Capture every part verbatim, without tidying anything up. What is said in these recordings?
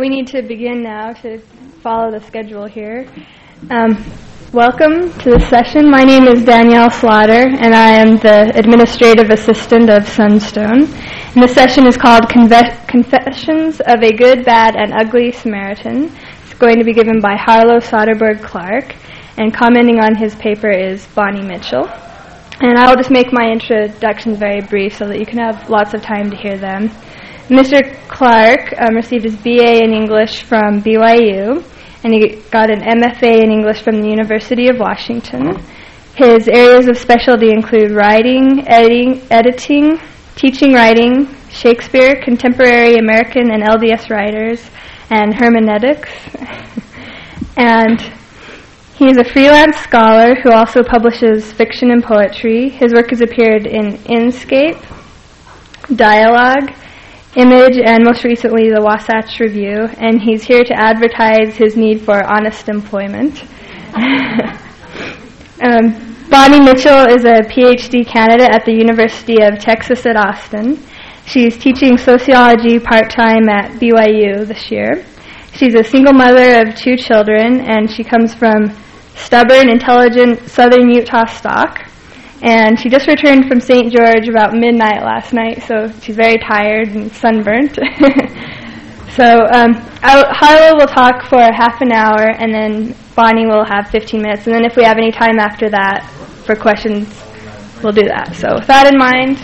We need to begin now to follow the schedule here. Um, welcome to this session. My name is Danielle Slaughter, and I am the administrative assistant of Sunstone. And this session is called Conve- Confessions of a Good, Bad, and Ugly Samaritan. It's going to be given by Harlow Soderberg Clark, and commenting on his paper is Bonnie Mitchell. And I will just make my introductions very brief so that you can have lots of time to hear them. Mister Clark um, received his B A in English from B Y U, and he got an M F A in English from the University of Washington. His areas of specialty include writing, editing, editing, teaching writing, Shakespeare, contemporary American and L D S writers, and hermeneutics. And he is a freelance scholar who also publishes fiction and poetry. His work has appeared in Inscape, Dialogue, Image, and most recently the Wasatch Review, and he's here to advertise his need for honest employment. um, Bonnie Mitchell is a P H D candidate at the University of Texas at Austin. She's teaching sociology part-time at B Y U this year. She's a single mother of two children, and she comes from stubborn, intelligent southern Utah stock. And she just returned from Saint George about midnight last night, so she's very tired and sunburnt. so um, Harlow will talk for half an hour, and then Bonnie will have fifteen minutes. And then if we have any time after that for questions, we'll do that. So with that in mind...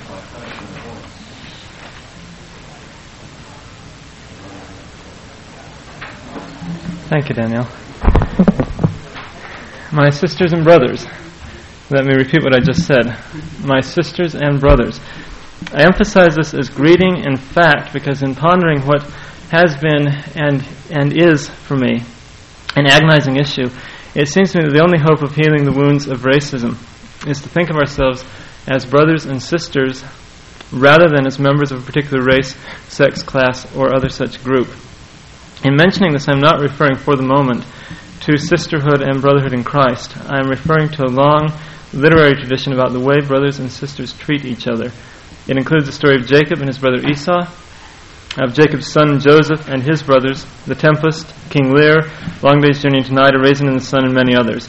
Thank you, Danielle. My sisters and brothers, let me repeat what I just said. My sisters and brothers. I emphasize this as greeting in fact because in pondering what has been and and is for me an agonizing issue, it seems to me that the only hope of healing the wounds of racism is to think of ourselves as brothers and sisters rather than as members of a particular race, sex, class, or other such group. In mentioning this, I'm not referring for the moment to sisterhood and brotherhood in Christ. I am referring to a long literary tradition about the way brothers and sisters treat each other. It includes the story of Jacob and his brother Esau, of Jacob's son Joseph and his brothers, the Tempest, King Lear, Long Day's Journey into Night, A Raisin in the Sun, and many others.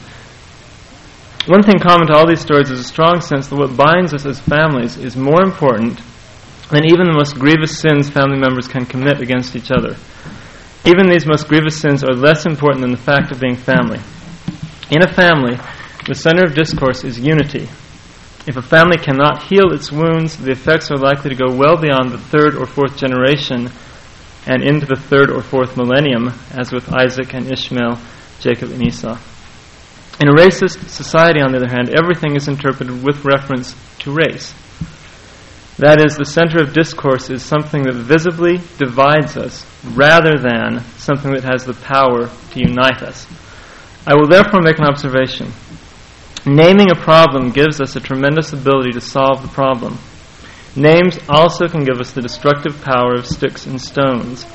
One thing common to all these stories is a strong sense that what binds us as families is more important than even the most grievous sins family members can commit against each other. Even these most grievous sins are less important than the fact of being family. In a family, the center of discourse is unity. If a family cannot heal its wounds, the effects are likely to go well beyond the third or fourth generation and into the third or fourth millennium, as with Isaac and Ishmael, Jacob and Esau. In a racist society, on the other hand, everything is interpreted with reference to race. That is, the center of discourse is something that visibly divides us rather than something that has the power to unite us. I will therefore make an observation. Naming a problem gives us a tremendous ability to solve the problem. Names also can give us the destructive power of sticks and stones.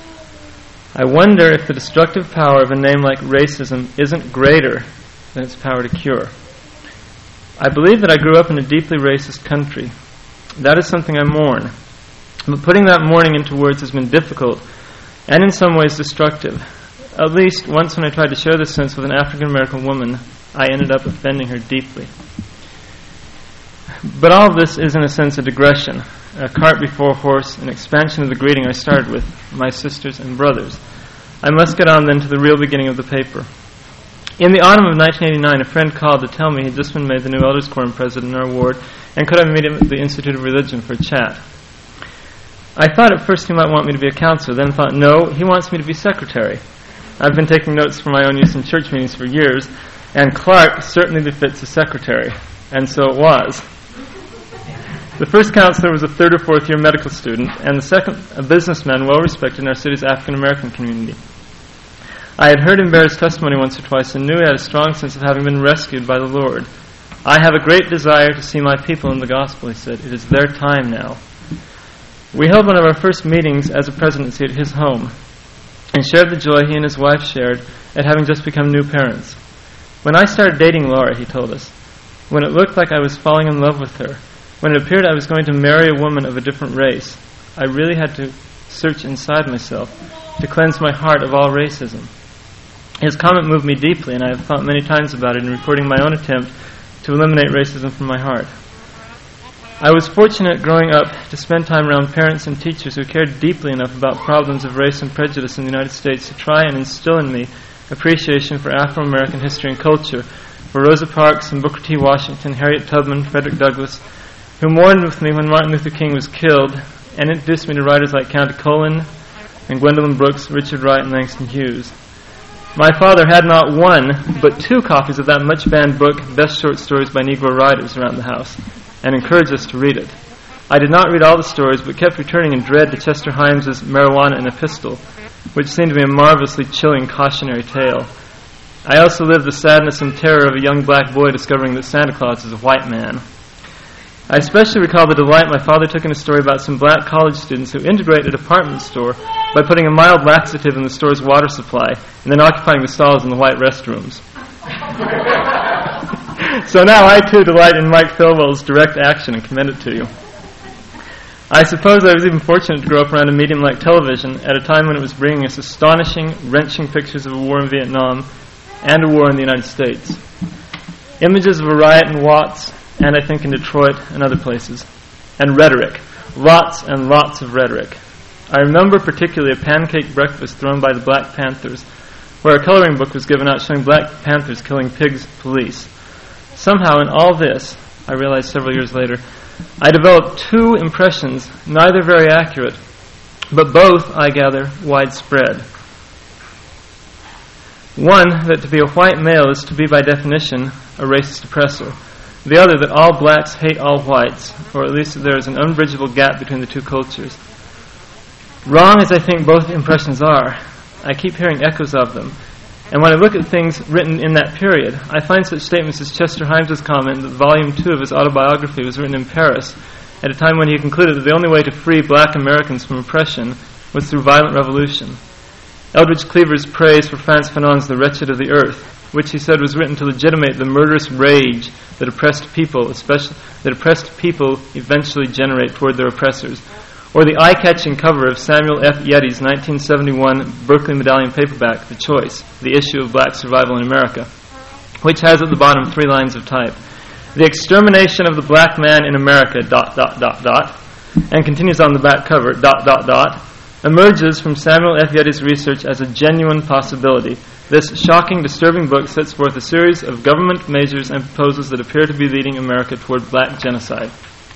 I wonder if the destructive power of a name like racism isn't greater than its power to cure. I believe that I grew up in a deeply racist country. That is something I mourn. But putting that mourning into words has been difficult and in some ways destructive. At least once when I tried to share this sense with an African-American woman, I ended up offending her deeply. But all of this is in a sense a digression, a cart before a horse, an expansion of the greeting I started with, my sisters and brothers. I must get on then to the real beginning of the paper. In the autumn of nineteen eighty-nine, a friend called to tell me he had just been made the new Elders Quorum president in our ward and could I meet him at the Institute of Religion for a chat. I thought at first he might want me to be a counselor, then thought, no, he wants me to be secretary. I've been taking notes for my own use in church meetings for years, and Clark certainly befits a secretary, and so it was. The first counselor was a third or fourth year medical student, and the second a businessman well respected in our city's African American community. I had heard him bear his testimony once or twice and knew he had a strong sense of having been rescued by the Lord. I have a great desire to see my people in the gospel, he said. It is their time now. We held one of our first meetings as a presidency at his home and shared the joy he and his wife shared at having just become new parents. When I started dating Laura, he told us, when it looked like I was falling in love with her, when it appeared I was going to marry a woman of a different race, I really had to search inside myself to cleanse my heart of all racism. His comment moved me deeply, and I have thought many times about it in recording my own attempt to eliminate racism from my heart. I was fortunate growing up to spend time around parents and teachers who cared deeply enough about problems of race and prejudice in the United States to try and instill in me appreciation for Afro-American history and culture, for Rosa Parks and Booker T. Washington, Harriet Tubman, Frederick Douglass, who mourned with me when Martin Luther King was killed, and introduced me to writers like Countee Cullen and Gwendolyn Brooks, Richard Wright, and Langston Hughes. My father had not one, but two copies of that much-banned book, Best Short Stories by Negro Writers, around the house, and encouraged us to read it. I did not read all the stories, but kept returning in dread to Chester Himes's Marijuana and a Pistol, which seemed to be a marvelously chilling cautionary tale. I also lived the sadness and terror of a young black boy discovering that Santa Claus is a white man. I especially recall the delight my father took in a story about some black college students who integrated a department store by putting a mild laxative in the store's water supply and then occupying the stalls in the white restrooms. So now I too delight in Mike Philwell's direct action and commend it to you. I suppose I was even fortunate to grow up around a medium like television at a time when it was bringing us astonishing, wrenching pictures of a war in Vietnam and a war in the United States. Images of a riot in Watts, and I think in Detroit and other places. And rhetoric. Lots and lots of rhetoric. I remember particularly a pancake breakfast thrown by the Black Panthers, where a coloring book was given out showing Black Panthers killing pigs police. Somehow in all this, I realized several years later, I developed two impressions, neither very accurate, but both, I gather, widespread. One, that to be a white male is to be by definition a racist oppressor. The other, that all blacks hate all whites, or at least that there is an unbridgeable gap between the two cultures. Wrong as I think both impressions are, I keep hearing echoes of them. And when I look at things written in that period, I find such statements as Chester Himes's comment that Volume two of his autobiography was written in Paris at a time when he concluded that the only way to free black Americans from oppression was through violent revolution. Eldridge Cleaver's praise for Frantz Fanon's The Wretched of the Earth, which he said was written to legitimate the murderous rage that oppressed people, especially that oppressed people eventually generate toward their oppressors, or the eye-catching cover of Samuel F. Yetty's nineteen seventy-one Berkeley Medallion paperback, The Choice, the issue of black survival in America, which has at the bottom three lines of type. The extermination of the black man in America, dot, dot, dot, dot, and continues on the back cover, dot, dot, dot, emerges from Samuel F. Yetty's research as a genuine possibility. This shocking, disturbing book sets forth a series of government measures and proposals that appear to be leading America toward black genocide.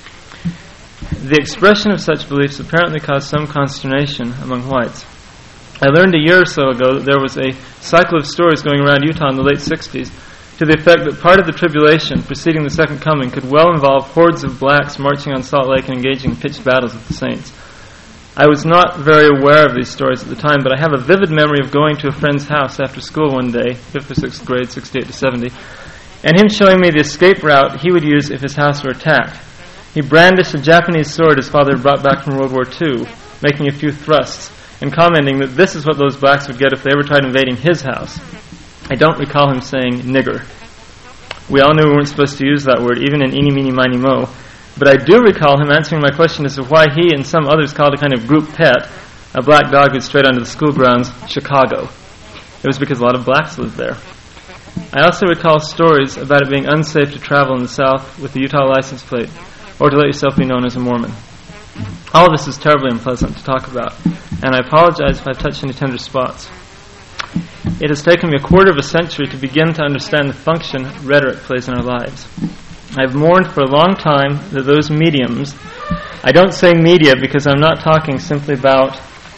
The expression of such beliefs apparently caused some consternation among whites. I learned a year or so ago that there was a cycle of stories going around Utah in the late sixties to the effect that part of the tribulation preceding the Second Coming could well involve hordes of blacks marching on Salt Lake and engaging in pitched battles with the saints. I was not very aware of these stories at the time, but I have a vivid memory of going to a friend's house after school one day, fifth or sixth grade, sixty-eight to seventy, and him showing me the escape route he would use if his house were attacked. He brandished a Japanese sword his father had brought back from World War Two, making a few thrusts, and commenting that this is what those blacks would get if they ever tried invading his house. I don't recall him saying nigger. We all knew we weren't supposed to use that word, even in eeny, meeny, miny, mo. But I do recall him answering my question as to why he and some others called a kind of group pet, a black dog who'd strayed onto the school grounds, Chicago. It was because a lot of blacks lived there. I also recall stories about it being unsafe to travel in the South with the Utah license plate, or to let yourself be known as a Mormon. All of this is terribly unpleasant to talk about, and I apologize if I've touched any tender spots. It has taken me a quarter of a century to begin to understand the function rhetoric plays in our lives. I've mourned for a long time that those mediums, I don't say media because I'm not talking simply about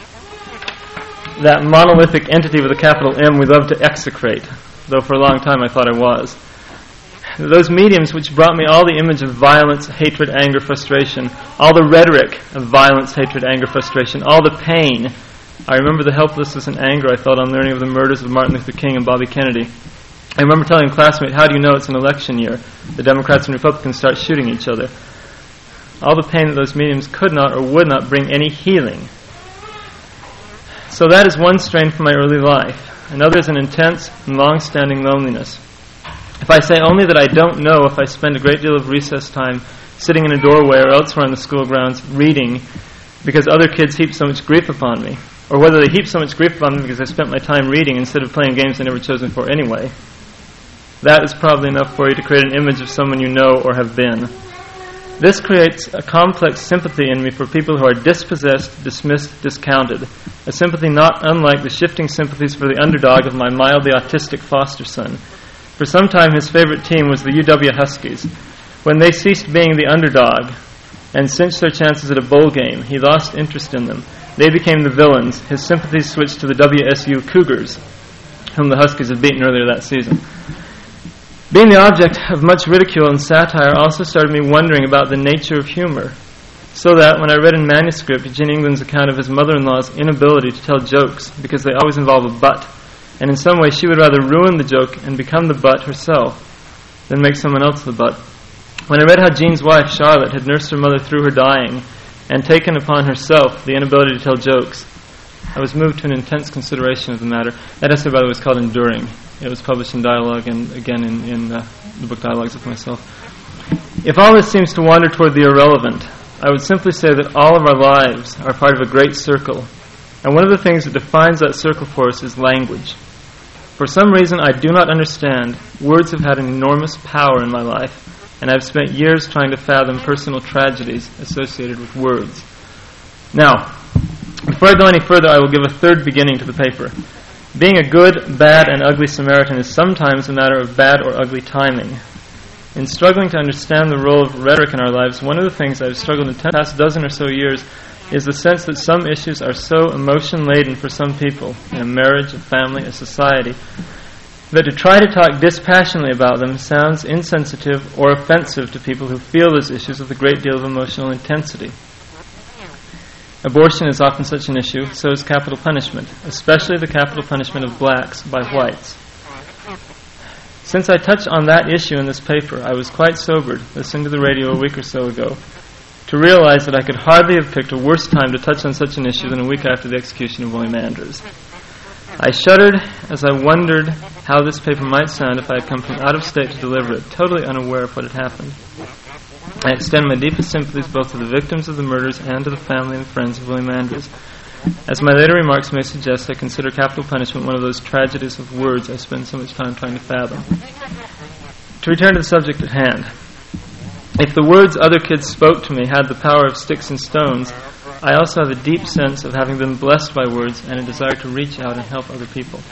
that monolithic entity with a capital M we love to execrate, though for a long time I thought I was. Those mediums which brought me all the image of violence, hatred, anger, frustration, all the rhetoric of violence, hatred, anger, frustration, all the pain. I remember the helplessness and anger I felt on learning of the murders of Martin Luther King and Bobby Kennedy. I remember telling a classmate, how do you know it's an election year? The Democrats and Republicans start shooting each other. All the pain that those mediums could not or would not bring any healing. So that is one strain from my early life. Another is an intense and long-standing loneliness. If I say only that I don't know if I spend a great deal of recess time sitting in a doorway or elsewhere on the school grounds reading because other kids heap so much grief upon me, or whether they heap so much grief upon me because I spent my time reading instead of playing games I never chosen for anyway. That is probably enough for you to create an image of someone you know or have been. This creates a complex sympathy in me for people who are dispossessed, dismissed, discounted, a sympathy not unlike the shifting sympathies for the underdog of my mildly autistic foster son. For some time his favorite team was the U W Huskies. When they ceased being the underdog and cinched their chances at a bowl game, he lost interest in them. They became the villains. His sympathies switched to the W S U Cougars, whom the Huskies had beaten earlier that season. Being the object of much ridicule and satire also started me wondering about the nature of humor, so that when I read in manuscript Jim England's account of his mother-in-law's inability to tell jokes because they always involve a butt, and in some way she would rather ruin the joke and become the butt herself than make someone else the butt. When I read how Jean's wife, Charlotte, had nursed her mother through her dying and taken upon herself the inability to tell jokes, I was moved to an intense consideration of the matter. That essay, by the way, was called Enduring. It was published in Dialogue and again in, in uh, the book Dialogues with Myself. If all this seems to wander toward the irrelevant, I would simply say that all of our lives are part of a great circle, and one of the things that defines that circle for us is language. For some reason I do not understand, words have had an enormous power in my life, and I've spent years trying to fathom personal tragedies associated with words. Now, before I go any further, I will give a third beginning to the paper. Being a good, bad, and ugly Samaritan is sometimes a matter of bad or ugly timing. In struggling to understand the role of rhetoric in our lives, one of the things I've struggled in the past dozen or so years is the sense that some issues are so emotion-laden for some people, in a marriage, a family, a society, that to try to talk dispassionately about them sounds insensitive or offensive to people who feel those issues with a great deal of emotional intensity. Abortion is often such an issue, so is capital punishment, especially the capital punishment of blacks by whites. Since I touched on that issue in this paper, I was quite sobered, listening to the radio a week or so ago, to realize that I could hardly have picked a worse time to touch on such an issue than a week after the execution of William Andrews. I shuddered as I wondered how this paper might sound if I had come from out of state to deliver it, totally unaware of what had happened. I extend my deepest sympathies both to the victims of the murders and to the family and friends of William Andrews. As my later remarks may suggest, I consider capital punishment one of those tragedies of words I spend so much time trying to fathom. To return to the subject at hand, if the words other kids spoke to me had the power of sticks and stones, I also have a deep sense of having been blessed by words and a desire to reach out and help other people.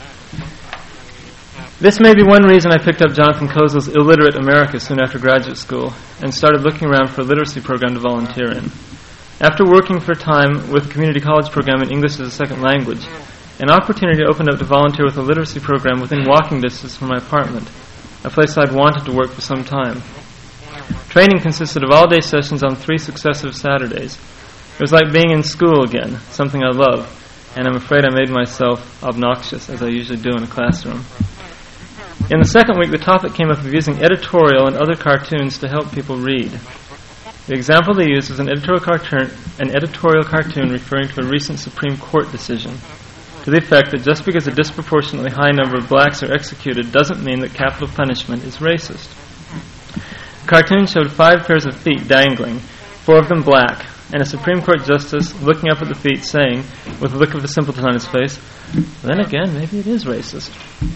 This may be one reason I picked up Jonathan Kozol's Illiterate America soon after graduate school and started looking around for a literacy program to volunteer in. After working for a time with a community college program in English as a second language, an opportunity opened up to volunteer with a literacy program within walking distance from my apartment, a place I'd wanted to work for some time. Training consisted of all-day sessions on three successive Saturdays. It was like being in school again, something I love, and I'm afraid I made myself obnoxious, as I usually do in a classroom. In the second week, the topic came up of using editorial and other cartoons to help people read. The example they used was an editorial cartoon, an editorial cartoon referring to a recent Supreme Court decision, to the effect that just because a disproportionately high number of blacks are executed doesn't mean that capital punishment is racist. The cartoon showed five pairs of feet dangling, four of them black, and a Supreme Court justice looking up at the feet saying, with a look of the simpleton on his face, then again, maybe it is racist.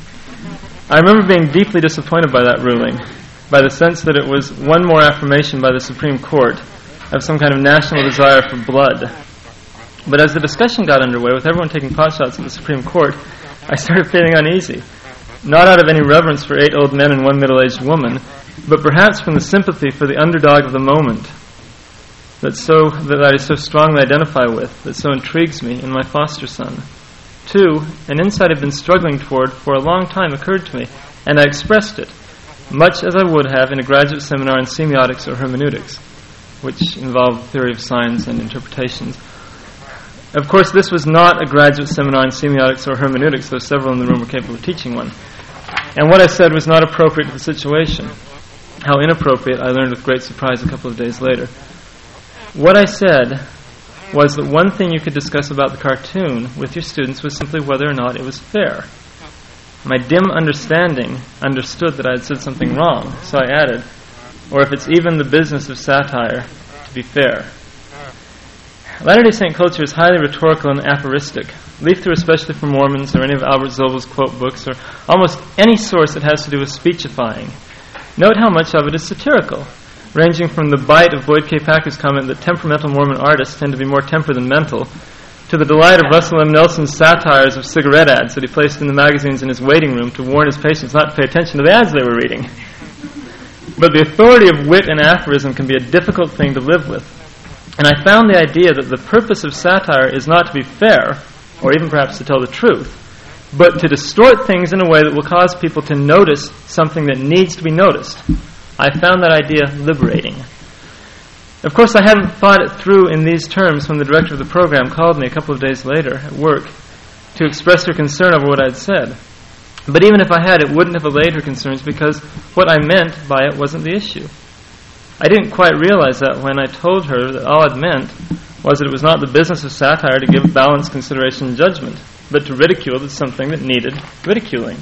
I remember being deeply disappointed by that ruling, by the sense that it was one more affirmation by the Supreme Court of some kind of national desire for blood. But as the discussion got underway, with everyone taking potshots at the Supreme Court, I started feeling uneasy, not out of any reverence for eight old men and one middle-aged woman, but perhaps from the sympathy for the underdog of the moment that so that I so strongly identify with, that so intrigues me in my foster son. Two, an insight I've been struggling toward for a long time occurred to me, and I expressed it, much as I would have in a graduate seminar in semiotics or hermeneutics, which involved theory of signs and interpretations. Of course, this was not a graduate seminar in semiotics or hermeneutics, though several in the room were capable of teaching one. And what I said was not appropriate to the situation. How inappropriate, I learned with great surprise a couple of days later. What I said was that one thing you could discuss about the cartoon with your students was simply whether or not it was fair. My dim understanding understood that I had said something wrong, so I added, or if it's even the business of satire, to be fair. Latter-day Saint culture is highly rhetorical and aphoristic. Leaf through especially from Mormons or any of Albert Zobel's quote books or almost any source that has to do with speechifying. Note how much of it is satirical, ranging from the bite of Boyd K. Packer's comment that temperamental Mormon artists tend to be more temper than mental, to the delight of Russell M. Nelson's satires of cigarette ads that he placed in the magazines in his waiting room to warn his patients not to pay attention to the ads they were reading. But the authority of wit and aphorism can be a difficult thing to live with. And I found the idea that the purpose of satire is not to be fair, or even perhaps to tell the truth, but to distort things in a way that will cause people to notice something that needs to be noticed. I found that idea liberating. Of course, I hadn't thought it through in these terms when the director of the program called me a couple of days later at work to express her concern over what I'd said. But even if I had, it wouldn't have allayed her concerns because what I meant by it wasn't the issue. I didn't quite realize that when I told her that all I'd meant was that it was not the business of satire to give balanced consideration and judgment, but to ridicule as something that needed ridiculing.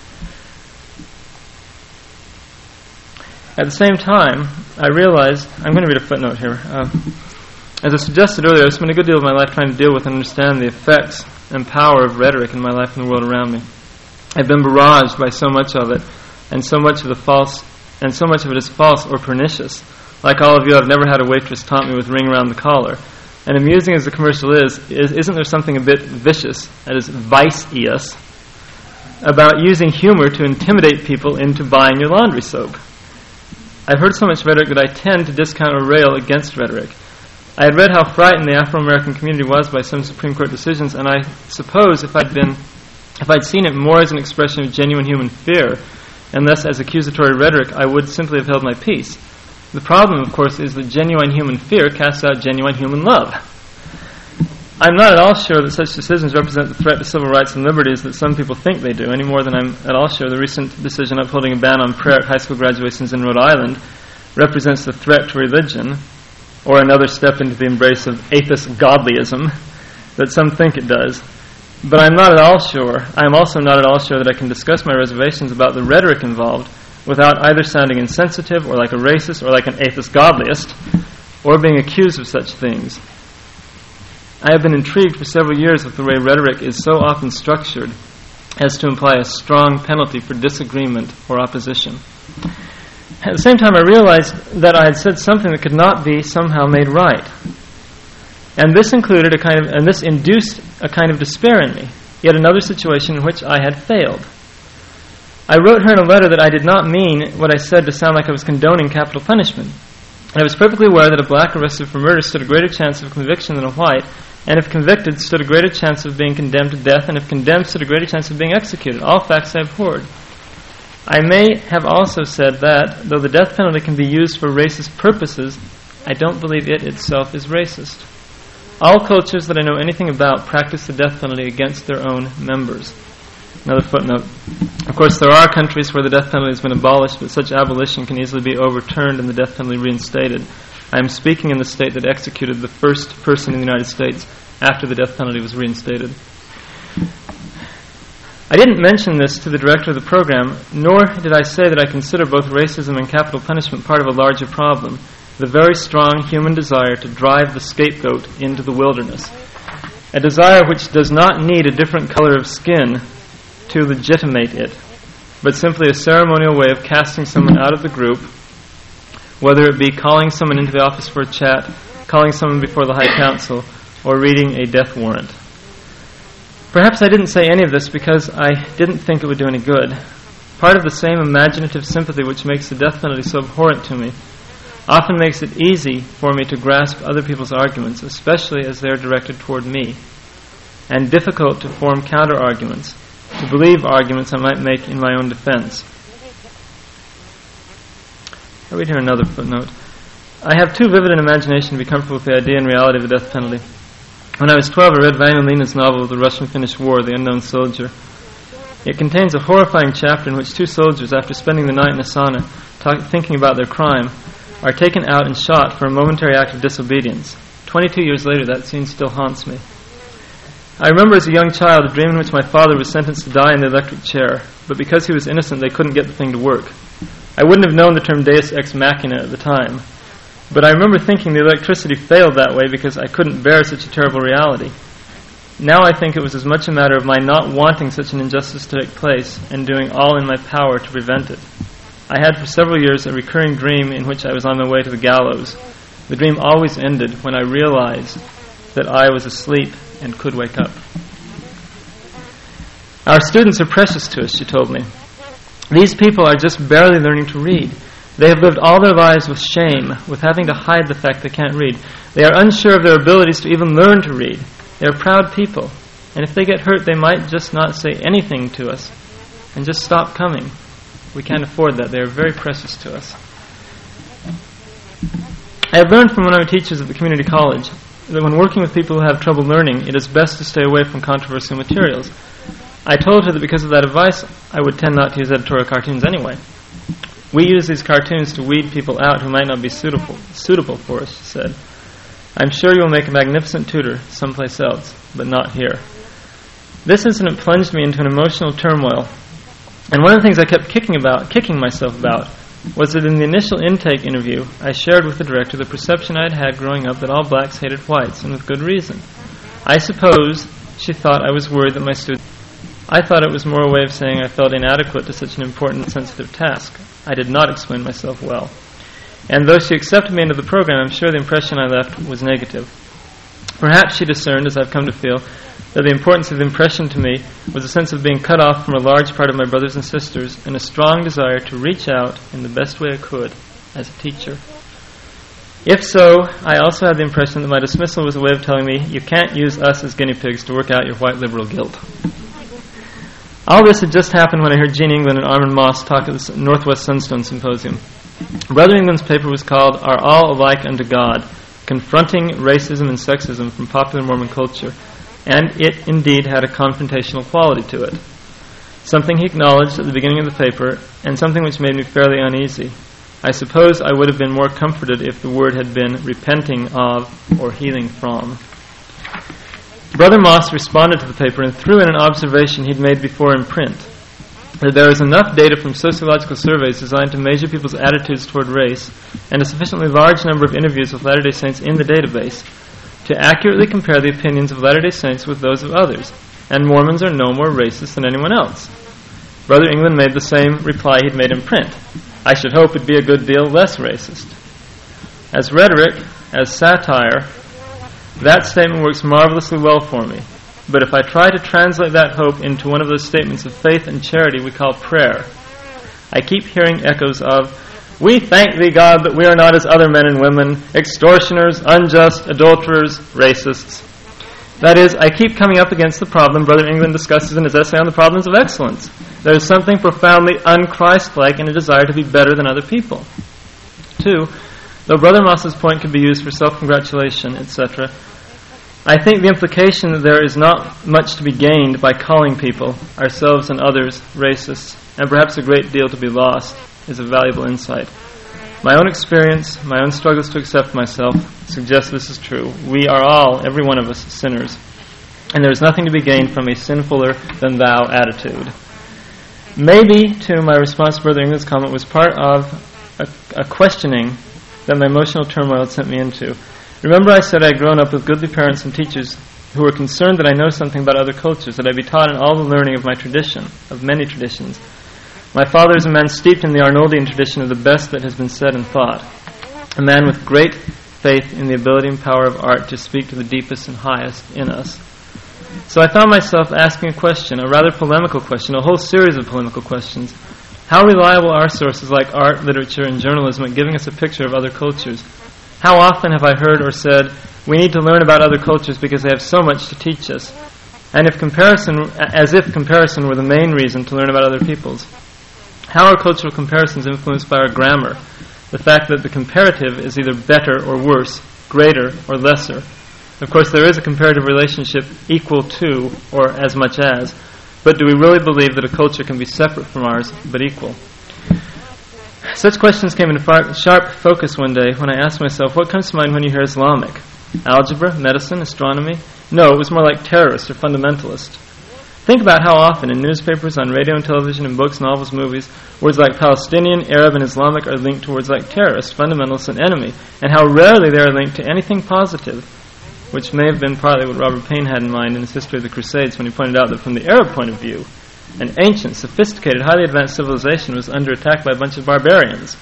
At the same time, I realized, I'm going to read a footnote here. Uh, as I suggested earlier, I spent a good deal of my life trying to deal with and understand the effects and power of rhetoric in my life and the world around me. I've been barraged by so much of it, and so much of the false, and so much of it is false or pernicious. Like all of you, I've never had a waitress taunt me with ring around the collar. And amusing as the commercial is, is isn't there something a bit vicious, that is vice-ious, about using humor to intimidate people into buying your laundry soap? I've heard so much rhetoric that I tend to discount or rail against rhetoric. I had read how frightened the Afro-American community was by some Supreme Court decisions, and I suppose if I'd been, if I'd seen it more as an expression of genuine human fear, and less as accusatory rhetoric, I would simply have held my peace. The problem, of course, is that genuine human fear casts out genuine human love. I'm not at all sure that such decisions represent the threat to civil rights and liberties that some people think they do, any more than I'm at all sure the recent decision upholding a ban on prayer at high school graduations in Rhode Island represents the threat to religion, or another step into the embrace of atheist godlyism that some think it does. But I'm not at all sure, I'm also not at all sure that I can discuss my reservations about the rhetoric involved without either sounding insensitive or like a racist or like an atheist godlyist, or being accused of such things. I have been intrigued for several years with the way rhetoric is so often structured as to imply a strong penalty for disagreement or opposition. At the same time, I realized that I had said something that could not be somehow made right. And this included a kind of, and this induced a kind of despair in me, yet another situation in which I had failed. I wrote her in a letter that I did not mean what I said to sound like I was condoning capital punishment. And I was perfectly aware that a black arrested for murder stood a greater chance of conviction than a white, and if convicted, stood a greater chance of being condemned to death, and if condemned, stood a greater chance of being executed. All facts I abhorred. I may have also said that, though the death penalty can be used for racist purposes, I don't believe it itself is racist. All cultures that I know anything about practice the death penalty against their own members. Another footnote. Of course, there are countries where the death penalty has been abolished, but such abolition can easily be overturned and the death penalty reinstated. I am speaking in the state that executed the first person in the United States after the death penalty was reinstated. I didn't mention this to the director of the program, nor did I say that I consider both racism and capital punishment part of a larger problem, the very strong human desire to drive the scapegoat into the wilderness, a desire which does not need a different color of skin to legitimate it, but simply a ceremonial way of casting someone out of the group, whether it be calling someone into the office for a chat, calling someone before the High Council, or reading a death warrant. Perhaps I didn't say any of this because I didn't think it would do any good. Part of the same imaginative sympathy which makes the death penalty so abhorrent to me often makes it easy for me to grasp other people's arguments, especially as they are directed toward me, and difficult to form counter-arguments, to believe arguments I might make in my own defense. I read here another footnote. I have too vivid an imagination to be comfortable with the idea and reality of the death penalty. When I was twelve, I read Vanya Lena's novel of the Russian-Finnish War, The Unknown Soldier. It contains a horrifying chapter in which two soldiers, after spending the night in a sauna, talk, thinking about their crime, are taken out and shot for a momentary act of disobedience. Twenty-two years later, that scene still haunts me. I remember as a young child a dream in which my father was sentenced to die in the electric chair, but because he was innocent, they couldn't get the thing to work. I wouldn't have known the term deus ex machina at the time, But I remember thinking the electricity failed that way because I couldn't bear such a terrible reality. Now I think it was as much a matter of my not wanting such an injustice to take place and doing all in my power to prevent it. I had for several years a recurring dream in which I was on my way to the gallows. The dream always ended when I realized that I was asleep and could wake up. Our students are precious to us, she told me. These people are just barely learning to read. They have lived all their lives with shame, with having to hide the fact they can't read. They are unsure of their abilities to even learn to read. They are proud people, and if they get hurt, they might just not say anything to us and just stop coming. We can't afford that. They are very precious to us. I have learned from one of my teachers at the community college that when working with people who have trouble learning, it is best to stay away from controversial materials. I told her that because of that advice, I would tend not to use editorial cartoons anyway. We use these cartoons to weed people out who might not be suitable suitable for us, she said. I'm sure you will make a magnificent tutor someplace else, but not here. This incident plunged me into an emotional turmoil, and one of the things I kept kicking about, kicking myself about was that in the initial intake interview, I shared with the director the perception I had had growing up that all blacks hated whites, and with good reason. I suppose she thought I was worried that my students... I thought it was more a way of saying I felt inadequate to such an important and sensitive task. I did not explain myself well. And though she accepted me into the program, I'm sure the impression I left was negative. Perhaps she discerned, as I've come to feel, that the importance of the impression to me was a sense of being cut off from a large part of my brothers and sisters and a strong desire to reach out in the best way I could as a teacher. If so, I also had the impression that my dismissal was a way of telling me, you can't use us as guinea pigs to work out your white liberal guilt. All this had just happened when I heard Gene England and Armin Moss talk at the Northwest Sunstone Symposium. Brother England's paper was called Are All Alike Unto God? Confronting Racism and Sexism from Popular Mormon Culture, and it indeed had a confrontational quality to it. Something he acknowledged at the beginning of the paper, and something which made me fairly uneasy. I suppose I would have been more comforted if the word had been repenting of or healing from. Brother Moss responded to the paper and threw in an observation he'd made before in print, that there is enough data from sociological surveys designed to measure people's attitudes toward race and a sufficiently large number of interviews with Latter-day Saints in the database to accurately compare the opinions of Latter-day Saints with those of others, and Mormons are no more racist than anyone else. Brother England made the same reply he'd made in print. I should hope it'd be a good deal less racist. As rhetoric, as satire, that statement works marvelously well for me. But if I try to translate that hope into one of those statements of faith and charity we call prayer, I keep hearing echoes of, we thank thee, God, that we are not as other men and women, extortioners, unjust, adulterers, racists. That is, I keep coming up against the problem Brother England discusses in his essay on the problems of excellence. There is something profoundly un-Christ-like in a desire to be better than other people. Two, though Brother Moss's point could be used for self-congratulation, et cetera, I think the implication that there is not much to be gained by calling people, ourselves and others, racists, and perhaps a great deal to be lost, is a valuable insight. My own experience, my own struggles to accept myself, suggest this is true. We are all, every one of us, sinners. And there is nothing to be gained from a sinfuller-than-thou attitude. Maybe, too, my response to Brother England's comment was part of a, a questioning that my emotional turmoil had sent me into. Remember I said I had grown up with goodly parents and teachers who were concerned that I know something about other cultures, that I be taught in all the learning of my tradition, of many traditions. My father is a man steeped in the Arnoldian tradition of the best that has been said and thought, a man with great faith in the ability and power of art to speak to the deepest and highest in us. So I found myself asking a question, a rather polemical question, a whole series of polemical questions. How reliable are sources like art, literature, and journalism at giving us a picture of other cultures? How often have I heard or said, we need to learn about other cultures because they have so much to teach us, and if comparison, as if comparison were the main reason to learn about other peoples? How are cultural comparisons influenced by our grammar? The fact that the comparative is either better or worse, greater or lesser. Of course, there is a comparative relationship equal to or as much as, but do we really believe that a culture can be separate from ours but equal? Such questions came into far- sharp focus one day when I asked myself, what comes to mind when you hear Islamic? Algebra, medicine, astronomy? No, it was more like terrorist or fundamentalist. Think about how often in newspapers, on radio and television, in books, novels, movies, words like Palestinian, Arab, and Islamic are linked to words like terrorist, fundamentalist, and enemy, and how rarely they are linked to anything positive, which may have been partly what Robert Payne had in mind in his History of the Crusades when he pointed out that from the Arab point of view, an ancient, sophisticated, highly advanced civilization was under attack by a bunch of barbarians.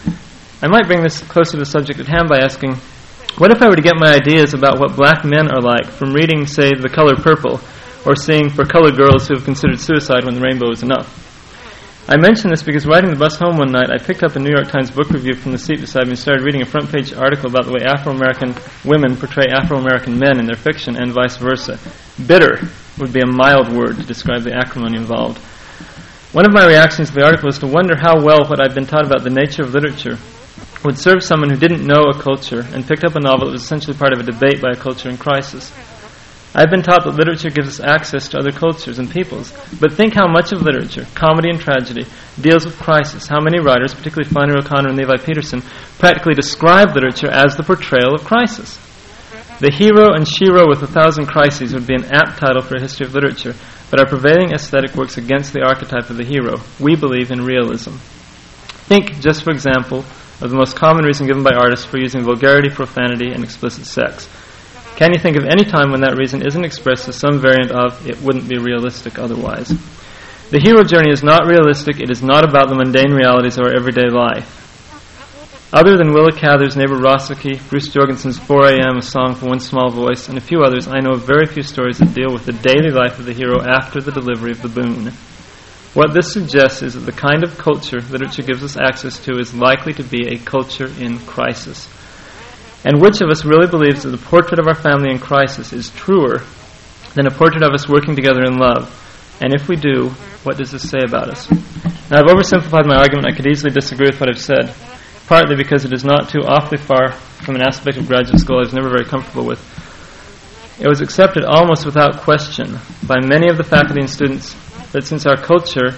I might bring this closer to the subject at hand by asking, what if I were to get my ideas about what black men are like from reading, say, The Color Purple, or seeing For Colored Girls Who Have Considered Suicide When the Rainbow Is Enough? I mention this because riding the bus home one night, I picked up a New York Times book review from the seat beside me and started reading a front-page article about the way Afro-American women portray Afro-American men in their fiction and vice versa. Bitter would be a mild word to describe the acrimony involved. One of my reactions to the article was to wonder how well what I'd been taught about the nature of literature would serve someone who didn't know a culture and picked up a novel that was essentially part of a debate by a culture in crisis. I've been taught that literature gives us access to other cultures and peoples, but think how much of literature, comedy and tragedy, deals with crisis. How many writers, particularly Flannery O'Connor and Levi Peterson, practically describe literature as the portrayal of crisis. The Hero and Shero with a Thousand Crises would be an apt title for a history of literature, but our prevailing aesthetic works against the archetype of the hero. We believe in realism. Think, just for example, of the most common reason given by artists for using vulgarity, profanity, and explicit sex. Can you think of any time when that reason isn't expressed as some variant of, it wouldn't be realistic otherwise? The hero journey is not realistic. It is not about the mundane realities of our everyday life. Other than Willa Cather's Neighbor Rossiki, Bruce Jorgensen's four a.m., A Song for One Small Voice, and a few others, I know of very few stories that deal with the daily life of the hero after the delivery of the boon. What this suggests is that the kind of culture literature gives us access to is likely to be a culture in crisis. And which of us really believes that the portrait of our family in crisis is truer than a portrait of us working together in love? And if we do, what does this say about us? Now, I've oversimplified my argument. I could easily disagree with what I've said, partly because it is not too awfully far from an aspect of graduate school I was never very comfortable with. It was accepted almost without question by many of the faculty and students that since our culture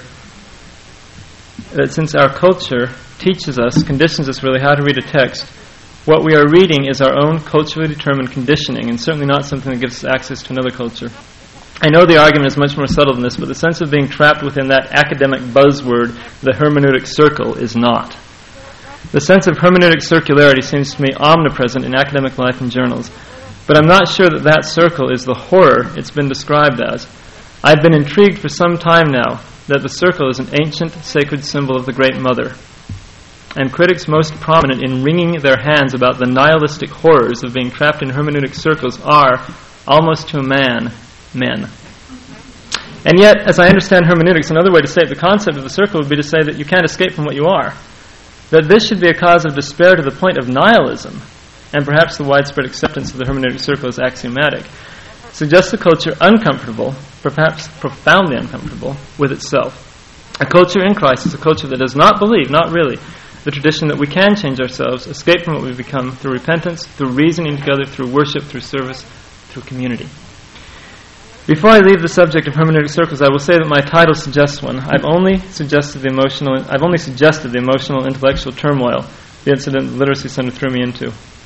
that since our culture teaches us, conditions us really how to read a text, what we are reading is our own culturally determined conditioning, and certainly not something that gives us access to another culture. I know the argument is much more subtle than this, but the sense of being trapped within that academic buzzword, the hermeneutic circle, is not. The sense of hermeneutic circularity seems to me omnipresent in academic life and journals, but I'm not sure that that circle is the horror it's been described as. I've been intrigued for some time now that the circle is an ancient, sacred symbol of the Great Mother. And critics most prominent in wringing their hands about the nihilistic horrors of being trapped in hermeneutic circles are, almost to a man, men. And yet, as I understand hermeneutics, another way to state the concept of the circle would be to say that you can't escape from what you are. That this should be a cause of despair to the point of nihilism, and perhaps the widespread acceptance of the hermeneutic circle as axiomatic, suggests a culture uncomfortable, perhaps profoundly uncomfortable, with itself. A culture in crisis, a culture that does not believe, not really, the tradition that we can change ourselves, escape from what we've become through repentance, through reasoning together, through worship, through service, through community. Before I leave the subject of hermeneutic circles, I will say that my title suggests one. I've only suggested the emotional. I've only suggested the emotional, intellectual turmoil the incident the Literacy Center threw me into.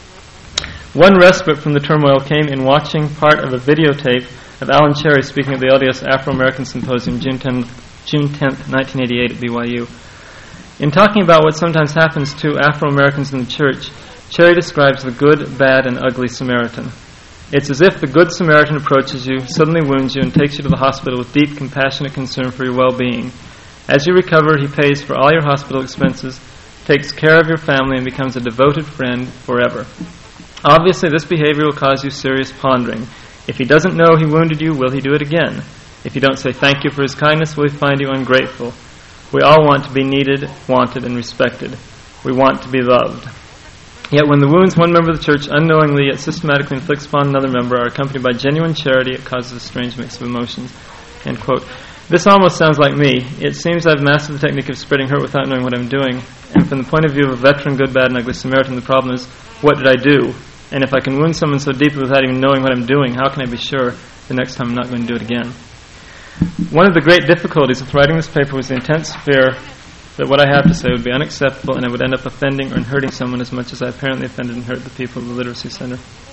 One respite from the turmoil came in watching part of a videotape of Alan Cherry speaking at the L D S Afro-American Symposium, June tenth, nineteen eighty-eight at B Y U. In talking about what sometimes happens to Afro-Americans in the church, Cherry describes the good, bad, and ugly Samaritan. It's as if the good Samaritan approaches you, suddenly wounds you, and takes you to the hospital with deep, compassionate concern for your well-being. As you recover, he pays for all your hospital expenses, takes care of your family, and becomes a devoted friend forever. Obviously, this behavior will cause you serious pondering. If he doesn't know he wounded you, will he do it again? If you don't say thank you for his kindness, will he find you ungrateful? We all want to be needed, wanted, and respected. We want to be loved. Yet when the wounds one member of the church unknowingly yet systematically inflicts upon another member are accompanied by genuine charity, it causes a strange mix of emotions. End quote. This almost sounds like me. It seems I've mastered the technique of spreading hurt without knowing what I'm doing. And from the point of view of a veteran, good, bad, and ugly Samaritan, the problem is, what did I do? And if I can wound someone so deeply without even knowing what I'm doing, how can I be sure the next time I'm not going to do it again? One of the great difficulties with writing this paper was the intense fear that what I have to say would be unacceptable and I would end up offending or hurting someone as much as I apparently offended and hurt the people of the Literacy Center.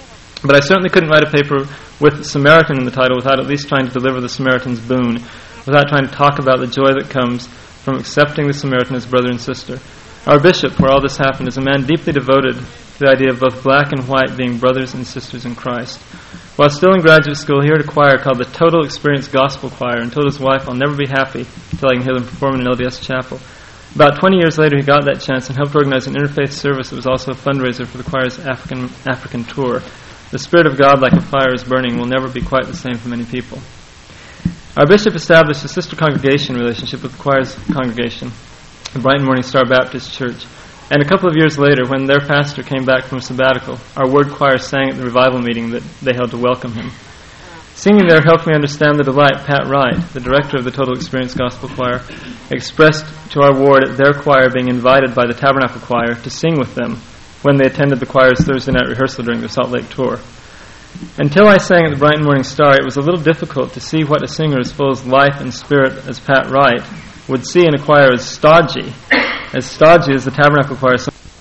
But I certainly couldn't write a paper with Samaritan in the title without at least trying to deliver the Samaritan's boon, without trying to talk about the joy that comes from accepting the Samaritan as brother and sister. Our bishop, where all this happened, is a man deeply devoted to the idea of both black and white being brothers and sisters in Christ. While still in graduate school, he heard a choir called the Total Experience Gospel Choir and told his wife, "I'll never be happy until I can hear them perform in an L D S chapel." About twenty years later, he got that chance and helped organize an interfaith service that was also a fundraiser for the choir's African African tour. The Spirit of God, like a fire, is burning, will never be quite the same for many people. Our bishop established a sister congregation relationship with the choir's congregation, the Brighton Morning Star Baptist Church. And a couple of years later, when their pastor came back from a sabbatical, our word choir sang at the revival meeting that they held to welcome him. Singing there helped me understand the delight Pat Wright, the director of the Total Experience Gospel Choir, expressed to our ward at their choir being invited by the Tabernacle Choir to sing with them when they attended the choir's Thursday night rehearsal during the Salt Lake tour. Until I sang at the Brighton Morning Star, it was a little difficult to see what a singer as full of life and spirit as Pat Wright would see in a choir as stodgy, as stodgy as the Tabernacle Choir.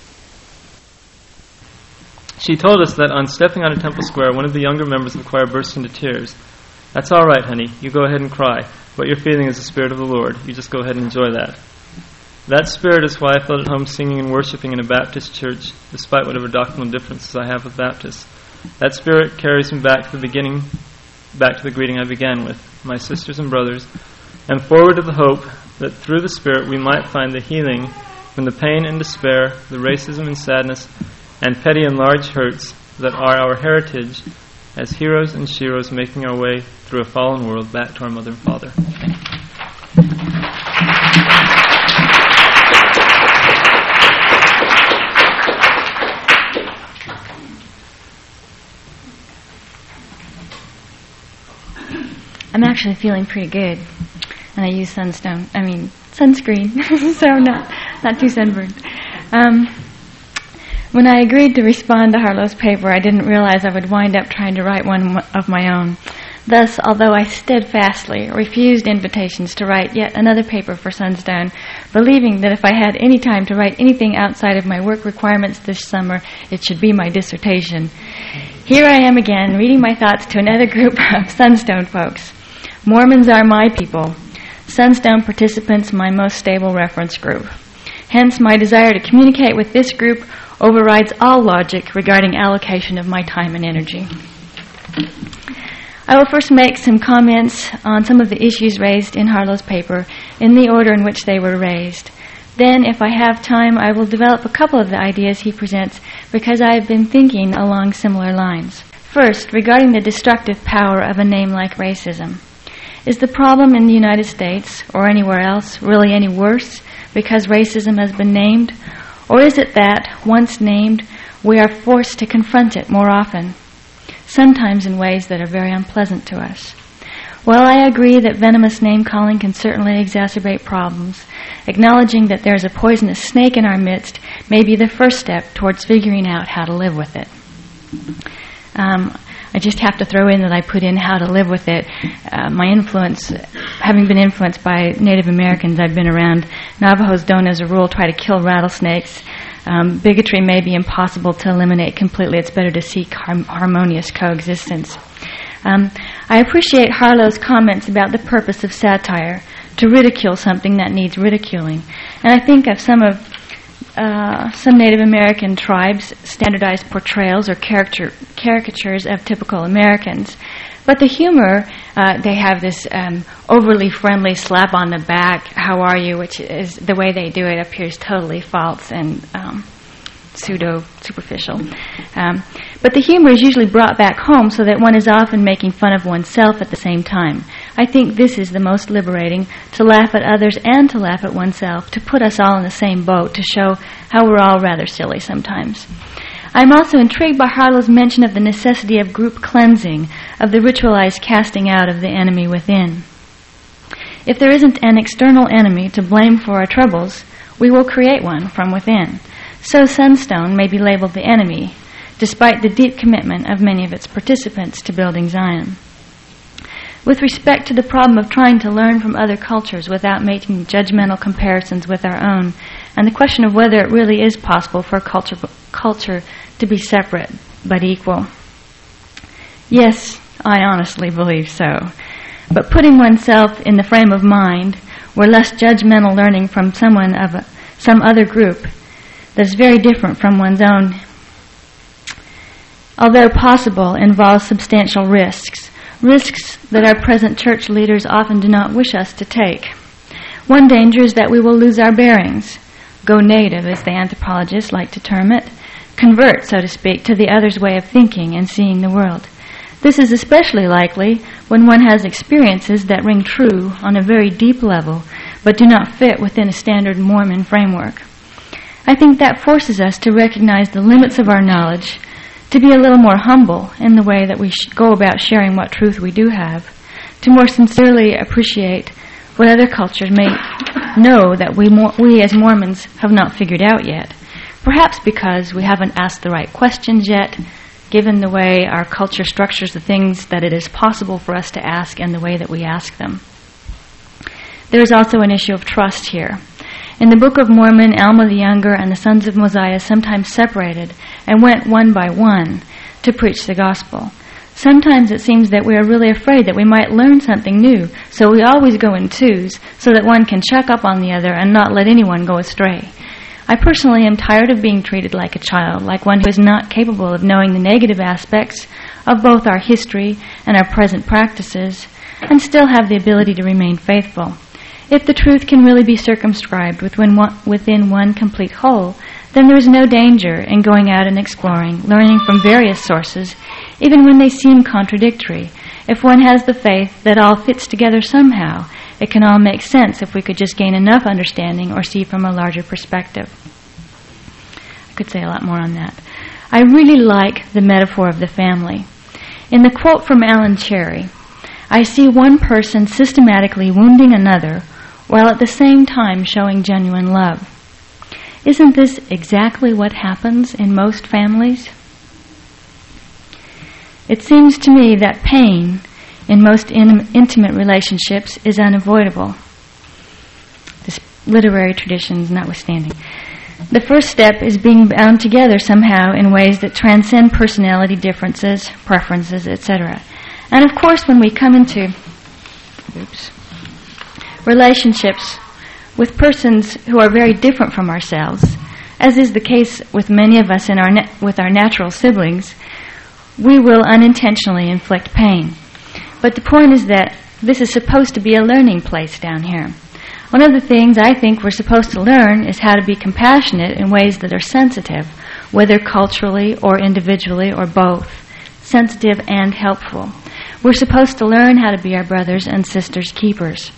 She told us that on stepping onto Temple Square, one of the younger members of the choir burst into tears. "That's all right, honey. You go ahead and cry. What you're feeling is the Spirit of the Lord. You just go ahead and enjoy that." That spirit is why I felt at home singing and worshiping in a Baptist church, despite whatever doctrinal differences I have with Baptists. That spirit carries me back to the beginning, back to the greeting I began with, "My sisters and brothers," and forward to the hope that through the Spirit we might find the healing from the pain and despair, the racism and sadness, and petty and large hurts that are our heritage as heroes and sheroes making our way through a fallen world back to our Mother and Father. I'm actually feeling pretty good, and I use sunstone. I mean sunscreen, so not not too sunburned. Um, when I agreed to respond to Harlow's paper, I didn't realize I would wind up trying to write one of my own. Thus, although I steadfastly refused invitations to write yet another paper for Sunstone, believing that if I had any time to write anything outside of my work requirements this summer, it should be my dissertation, here I am again, reading my thoughts to another group of Sunstone folks. Mormons are my people. Sunstone participants, my most stable reference group. Hence, my desire to communicate with this group overrides all logic regarding allocation of my time and energy. I will first make some comments on some of the issues raised in Harlow's paper in the order in which they were raised. Then, if I have time, I will develop a couple of the ideas he presents because I have been thinking along similar lines. First, regarding the destructive power of a name like racism. Is the problem in the United States or anywhere else really any worse because racism has been named? Or is it that, once named, we are forced to confront it more often, sometimes in ways that are very unpleasant to us? While I agree that venomous name-calling can certainly exacerbate problems, acknowledging that there's a poisonous snake in our midst may be the first step towards figuring out how to live with it. Um, I just have to throw in that I put in how to live with it. Uh, my influence, having been influenced by Native Americans, I've been around. Navajos don't, as a rule, try to kill rattlesnakes. Um, bigotry may be impossible to eliminate completely. It's better to seek har- harmonious coexistence. Um, I appreciate Harlow's comments about the purpose of satire, to ridicule something that needs ridiculing. And I think of some of uh, some Native American tribes' standardized portrayals or caricature, caricatures of typical Americans. But the humor, uh, they have this um, overly friendly slap on the back, "How are you?" which is the way they do it appears totally false and um, pseudo superficial. Um, but the humor is usually brought back home so that one is often making fun of oneself at the same time. I think this is the most liberating, to laugh at others and to laugh at oneself, to put us all in the same boat, to show how we're all rather silly sometimes. I'm also intrigued by Harlow's mention of the necessity of group cleansing, of the ritualized casting out of the enemy within. If there isn't an external enemy to blame for our troubles, we will create one from within. So Sunstone may be labeled the enemy, despite the deep commitment of many of its participants to building Zion. With respect to the problem of trying to learn from other cultures without making judgmental comparisons with our own, and the question of whether it really is possible for culture, culture to be separate but equal. Yes, I honestly believe so. But putting oneself in the frame of mind where less judgmental learning from someone of a, some other group that is very different from one's own, although possible, involves substantial risks, risks that our present church leaders often do not wish us to take. One danger is that we will lose our bearings, go native, as the anthropologists like to term it, convert, so to speak, to the other's way of thinking and seeing the world. This is especially likely when one has experiences that ring true on a very deep level, but do not fit within a standard Mormon framework. I think that forces us to recognize the limits of our knowledge, to be a little more humble in the way that we sh- go about sharing what truth we do have, to more sincerely appreciate what other cultures may know that we, mo- we as Mormons have not figured out yet, perhaps because we haven't asked the right questions yet, given the way our culture structures the things that it is possible for us to ask and the way that we ask them. There is also an issue of trust here. In the Book of Mormon, Alma the Younger and the sons of Mosiah sometimes separated and went one by one to preach the gospel. Sometimes it seems that we are really afraid that we might learn something new, so we always go in twos so that one can check up on the other and not let anyone go astray. I personally am tired of being treated like a child, like one who is not capable of knowing the negative aspects of both our history and our present practices, and still have the ability to remain faithful. If the truth can really be circumscribed within one, within one complete whole, then there is no danger in going out and exploring, learning from various sources, even when they seem contradictory. If one has the faith that all fits together somehow, it can all make sense if we could just gain enough understanding or see from a larger perspective. I could say a lot more on that. I really like the metaphor of the family. In the quote from Alan Cherry, I see one person systematically wounding another while at the same time showing genuine love. Isn't this exactly what happens in most families? It seems to me that pain in most in- intimate relationships is unavoidable, this literary traditions notwithstanding. The first step is being bound together somehow in ways that transcend personality differences, preferences, et cetera. And of course, when we come into oops, relationships with persons who are very different from ourselves, as is the case with many of us in our na- with our natural siblings, we will unintentionally inflict pain. But the point is that this is supposed to be a learning place down here. One of the things I think we're supposed to learn is how to be compassionate in ways that are sensitive, whether culturally or individually or both, sensitive and helpful. We're supposed to learn how to be our brothers and sisters' keepers.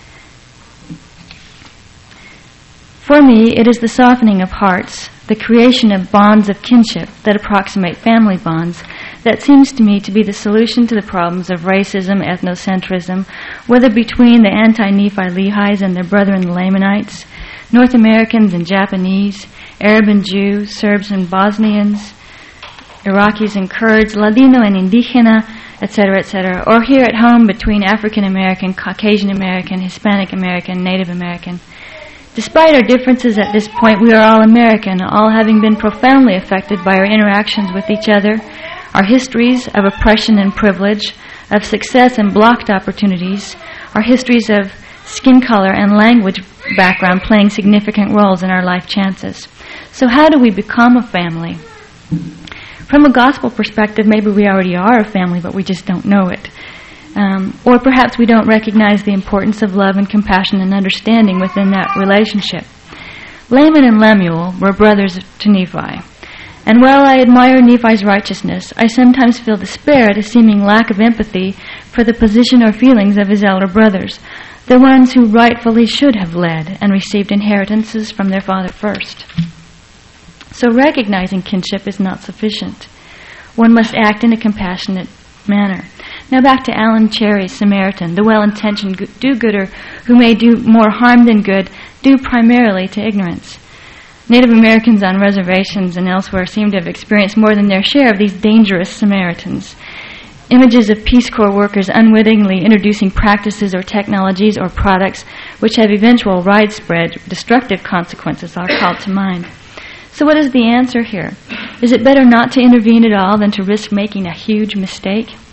For me, it is the softening of hearts, the creation of bonds of kinship that approximate family bonds, that seems to me to be the solution to the problems of racism, ethnocentrism, whether between the anti-Nephi Lehis and their brethren the Lamanites, North Americans and Japanese, Arab and Jew, Serbs and Bosnians, Iraqis and Kurds, Ladino and Indigena, et cetera, et cetera, or here at home between African American, Caucasian American, Hispanic American, Native American. Despite our differences at this point, we are all American, all having been profoundly affected by our interactions with each other, our histories of oppression and privilege, of success and blocked opportunities, our histories of skin color and language background playing significant roles in our life chances. So how do we become a family? From a gospel perspective, maybe we already are a family, but we just don't know it. Um, or perhaps we don't recognize the importance of love and compassion and understanding within that relationship. Laman and Lemuel were brothers to Nephi. And while I admire Nephi's righteousness, I sometimes feel despair at a seeming lack of empathy for the position or feelings of his elder brothers, the ones who rightfully should have led and received inheritances from their father first. So recognizing kinship is not sufficient. One must act in a compassionate manner. Now back to Alan Cherry's Samaritan, the well-intentioned do-gooder who may do more harm than good, due primarily to ignorance. Native Americans on reservations and elsewhere seem to have experienced more than their share of these dangerous Samaritans. Images of Peace Corps workers unwittingly introducing practices or technologies or products which have eventual widespread destructive consequences are called to mind. So what is the answer here? Is it better not to intervene at all than to risk making a huge mistake?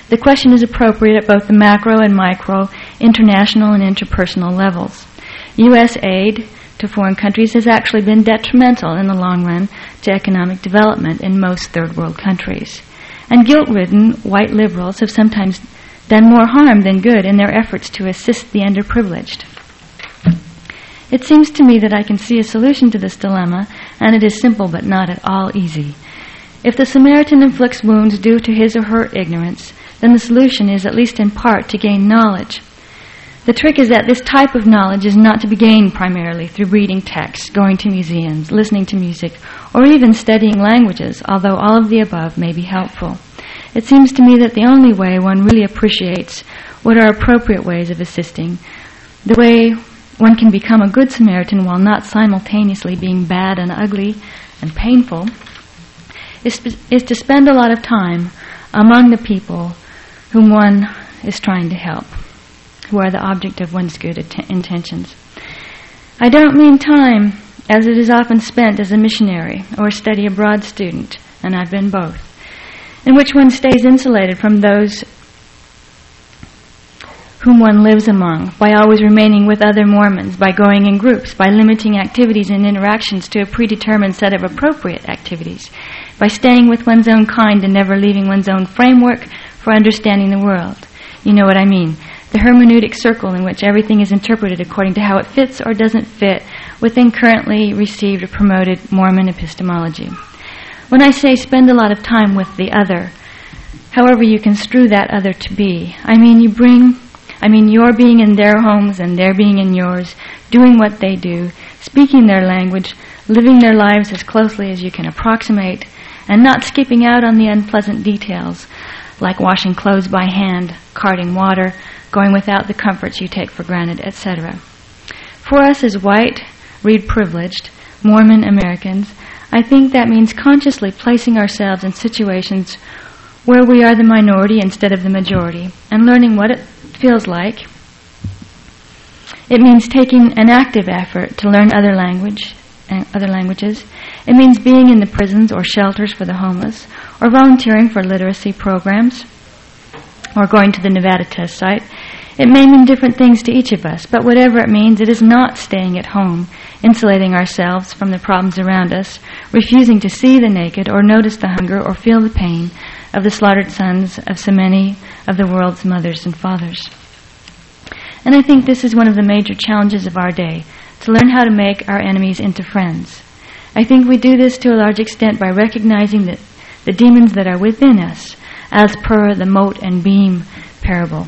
The question is appropriate at both the macro and micro, international and interpersonal levels. U S aid to foreign countries has actually been detrimental in the long run to economic development in most third world countries. And guilt-ridden white liberals have sometimes done more harm than good in their efforts to assist the underprivileged. It seems to me that I can see a solution to this dilemma, and it is simple but not at all easy. If the Samaritan inflicts wounds due to his or her ignorance, then the solution is, at least in part, to gain knowledge. The trick is that this type of knowledge is not to be gained primarily through reading texts, going to museums, listening to music, or even studying languages, although all of the above may be helpful. It seems to me that the only way one really appreciates what are appropriate ways of assisting, the way one can become a good Samaritan while not simultaneously being bad and ugly and painful, is, is to spend a lot of time among the people whom one is trying to help, who are the object of one's good att- intentions. I don't mean time as it is often spent as a missionary or a study abroad student, and I've been both, in which one stays insulated from those whom one lives among, by always remaining with other Mormons, by going in groups, by limiting activities and interactions to a predetermined set of appropriate activities, by staying with one's own kind and never leaving one's own framework for understanding the world. You know what I mean. The hermeneutic circle in which everything is interpreted according to how it fits or doesn't fit within currently received or promoted Mormon epistemology. When I say spend a lot of time with the other, however you construe that other to be, I mean you bring, I mean your being in their homes and their being in yours, doing what they do, speaking their language, living their lives as closely as you can approximate, and not skipping out on the unpleasant details like washing clothes by hand, carting water, going without the comforts you take for granted, et cetera. For us as white, read privileged, Mormon Americans, I think that means consciously placing ourselves in situations where we are the minority instead of the majority, and learning what it feels like. It means taking an active effort to learn other language, uh, other languages. It means being in the prisons or shelters for the homeless, or volunteering for literacy programs, or going to the Nevada test site. It may mean different things to each of us, but whatever it means, it is not staying at home, insulating ourselves from the problems around us, refusing to see the naked or notice the hunger or feel the pain of the slaughtered sons of so many of the world's mothers and fathers. And I think this is one of the major challenges of our day, to learn how to make our enemies into friends. I think we do this to a large extent by recognizing that the demons that are within us, as per the mote and beam parable,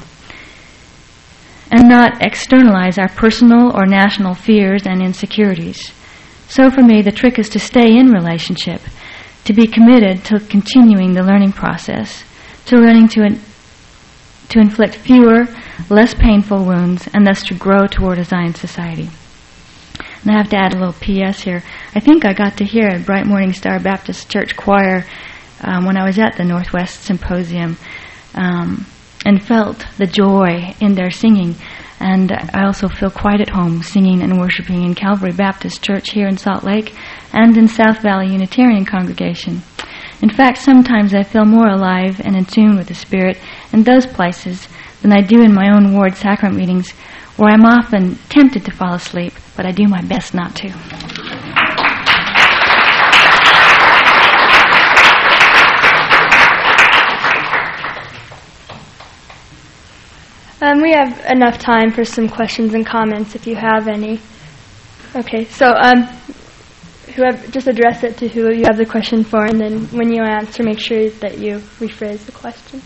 and not externalize our personal or national fears and insecurities. So for me, the trick is to stay in relationship, to be committed to continuing the learning process, to learning to in, to inflict fewer, less painful wounds, and thus to grow toward a Zion society. And I have to add a little P S here. I think I got to hear a Bright Morning Star Baptist Church choir um, when I was at the Northwest Symposium, um, and felt the joy in their singing. And I also feel quite at home singing and worshiping in Calvary Baptist Church here in Salt Lake and in South Valley Unitarian Congregation. In fact, sometimes I feel more alive and in tune with the Spirit in those places than I do in my own ward sacrament meetings, where I'm often tempted to fall asleep, but I do my best not to. Um, we have enough time for some questions and comments if you have any. Okay, so um, whoever, just address it to who you have the question for, and then when you answer, make sure that you rephrase the question.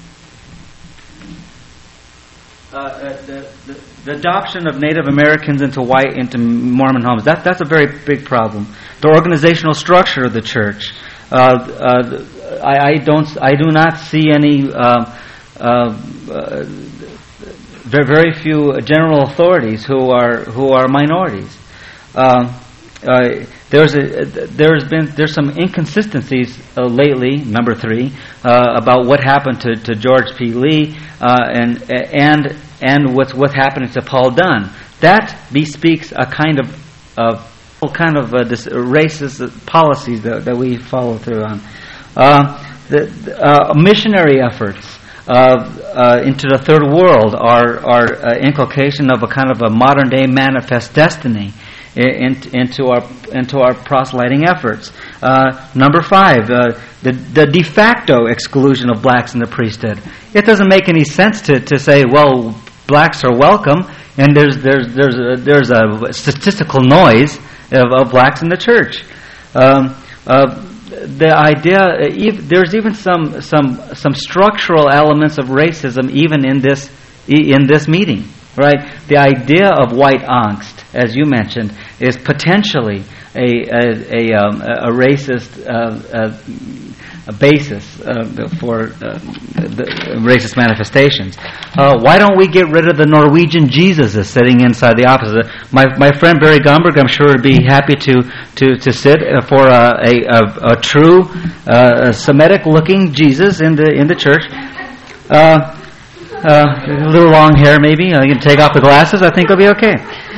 Uh, uh, the, the, the adoption of Native Americans into white into Mormon homes, that that's a very big problem. The organizational structure of the church, uh, uh, I, I don't I do not see any uh, uh, uh, very, very few general authorities who are who are minorities. Um, uh, there's a there's been there's some inconsistencies uh, lately. Number three, uh, about what happened to, to George P. Lee uh, and and and what's what's happening to Paul Dunn. That bespeaks a kind of of kind of uh, this racist policies that, that we follow through on. Uh, the uh, missionary efforts. uh, into the third world, our, our uh, inculcation of a kind of a modern-day manifest destiny in, into our into our proselyting efforts. Uh, number five, uh, the, the de facto exclusion of blacks in the priesthood. It doesn't make any sense to, to say, well, blacks are welcome, and there's there's there's a, there's a statistical noise of, of blacks in the church. Um, uh, the idea, even, there's even some some some structural elements of racism even in this in this meeting, right? The idea of white angst, as you mentioned, is potentially a a a, um, a racist uh, a basis uh, for uh, the racist manifestations. Uh, why don't we get rid of the Norwegian Jesus that's sitting inside the office? My my friend Barry Gomberg, I'm sure, would be happy to to to sit for a a, a, a true uh, Semitic-looking Jesus in the in the church. Uh, uh, a little long hair, maybe. Uh, you can take off the glasses. I think it'll be okay.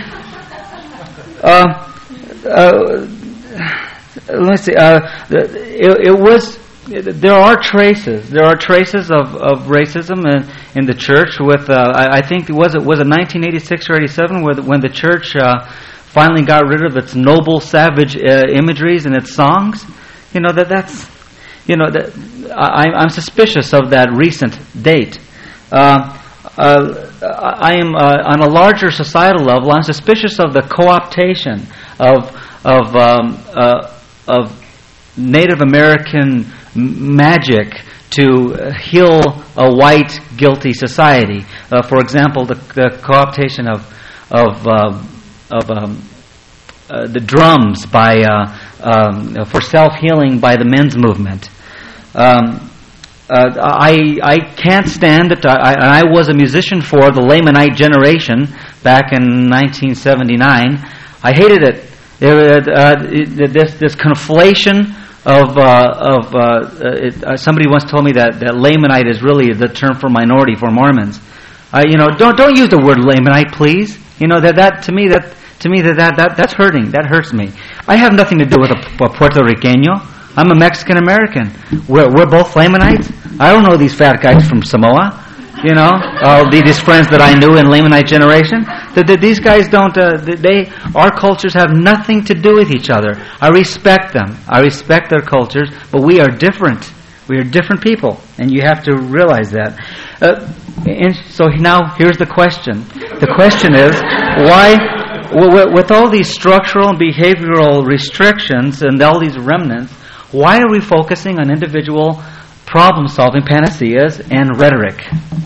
Uh, uh, let me see. Uh, it, it was. There are traces. There are traces of, of racism in, in the church. With uh, I, I think was it was it nineteen eighty-six or eighty-seven where the, when the church uh, finally got rid of its noble savage uh, imageries in its songs. You know that that's you know that I, I'm suspicious of that recent date. Uh, uh, I am uh, on a larger societal level. I'm suspicious of the co-optation of of um, uh, of Native American magic to heal a white guilty society. Uh, for example, the, the co-optation of of uh, of um, uh, the drums by uh, um, for self-healing by the men's movement. Um, uh, I I can't stand it. I, I was a musician for the Lamanite generation back in nineteen seventy-nine. I hated it. It, uh, it this this conflation of uh, of uh, it, uh, somebody once told me that, that Lamanite is really the term for minority for Mormons. Uh, you know, don't don't use the word Lamanite, please. You know that, that to me that to me that, that that that's hurting. That hurts me. I have nothing to do with a, a Puerto Riqueño. I'm a Mexican American. We're we're both Lamanites. I don't know these fat guys from Samoa. You know, all these friends that I knew in Lamanite generation. That the, these guys don't. Uh, they our cultures have nothing to do with each other. I respect them. I respect their cultures, but we are different. We are different people, and you have to realize that. Uh, and so now here's the question. The question is why, w- with all these structural and behavioral restrictions and all these remnants, why are we focusing on individual problem-solving panaceas and rhetoric?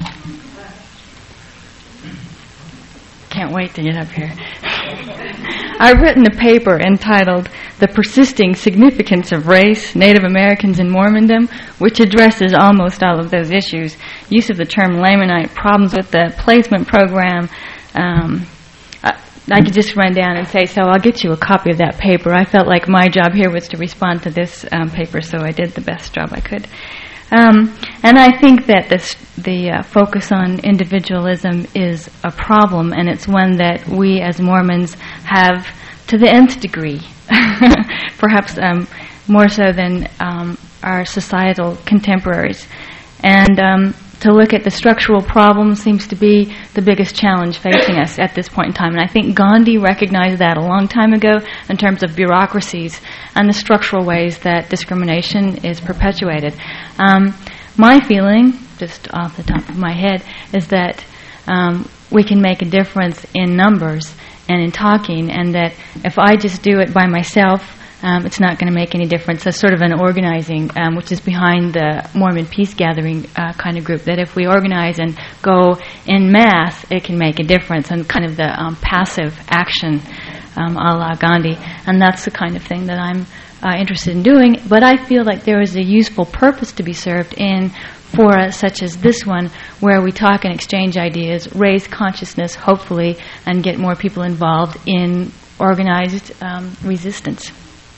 Can't wait to get up here. I've written a paper entitled The Persisting Significance of Race, Native Americans, and Mormondom, which addresses almost all of those issues. Use of the term Lamanite, problems with the placement program. Um, I, I could just run down and say, so I'll get you a copy of that paper. I felt like my job here was to respond to this um, paper, so I did the best job I could. Um, and I think that this, the uh, focus on individualism is a problem, and it's one that we as Mormons have to the nth degree, perhaps um, more so than um, our societal contemporaries. And um, to look at the structural problems seems to be the biggest challenge facing us at this point in time. And I think Gandhi recognized that a long time ago in terms of bureaucracies and the structural ways that discrimination is perpetuated. Um, my feeling, just off the top of my head, is that um, we can make a difference in numbers and in talking, and that if I just do it by myself, Um, it's not going to make any difference. That's sort of an organizing, um, which is behind the Mormon Peace Gathering uh, kind of group, that if we organize and go in mass, it can make a difference, and kind of the um, passive action um, a la Gandhi. And that's the kind of thing that I'm uh, interested in doing. But I feel like there is a useful purpose to be served in forums such as this one, where we talk and exchange ideas, raise consciousness, hopefully, and get more people involved in organized um, resistance.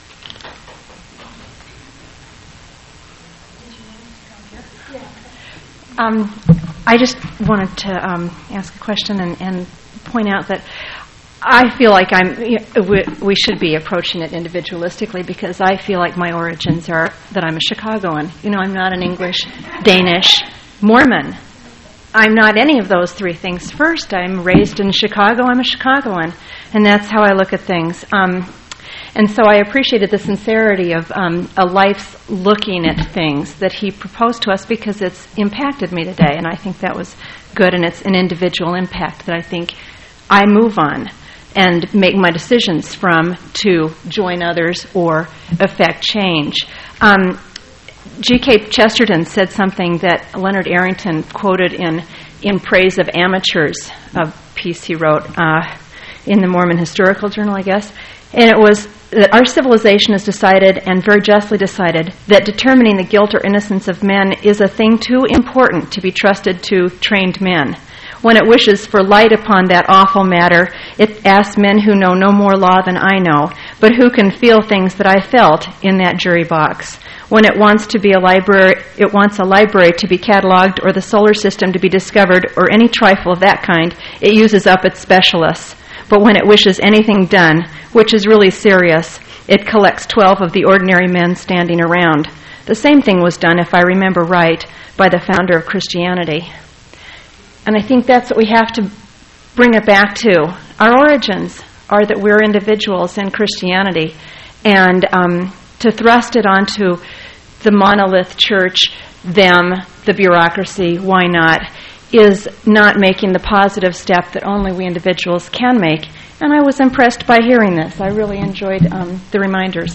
Um, I just wanted to um, ask a question and, and point out that I feel like I'm. You know, we, we should be approaching it individualistically, because I feel like my origins are that I'm a Chicagoan. You know, I'm not an English, Danish, Mormon. I'm not any of those three things. First, I'm raised in Chicago. I'm a Chicagoan, and that's how I look at things. Um, and so I appreciated the sincerity of um, a life's looking at things that he proposed to us, because it's impacted me today, and I think that was good, and it's an individual impact that I think I move on and make my decisions from to join others or affect change. Um, G K Chesterton said something that Leonard Arrington quoted in in praise of amateurs, a piece he wrote uh, in the Mormon Historical Journal, I guess. And it was that our civilization has decided, and very justly decided, that determining the guilt or innocence of men is a thing too important to be trusted to trained men. When it wishes for light upon that awful matter, it asks men who know no more law than I know, but who can feel things that I felt in that jury box. When it wants to be a library, it wants a library to be cataloged, or the solar system to be discovered, or any trifle of that kind, it uses up its specialists. But when it wishes anything done, which is really serious, it collects twelve of the ordinary men standing around. The same thing was done, if I remember right, by the founder of Christianity. And I think that's what we have to bring it back to. Our origins are that we're individuals in Christianity, and um, to thrust it onto the monolith church, them, the bureaucracy, why not, is not making the positive step that only we individuals can make. And I was impressed by hearing this. I really enjoyed um, the reminders.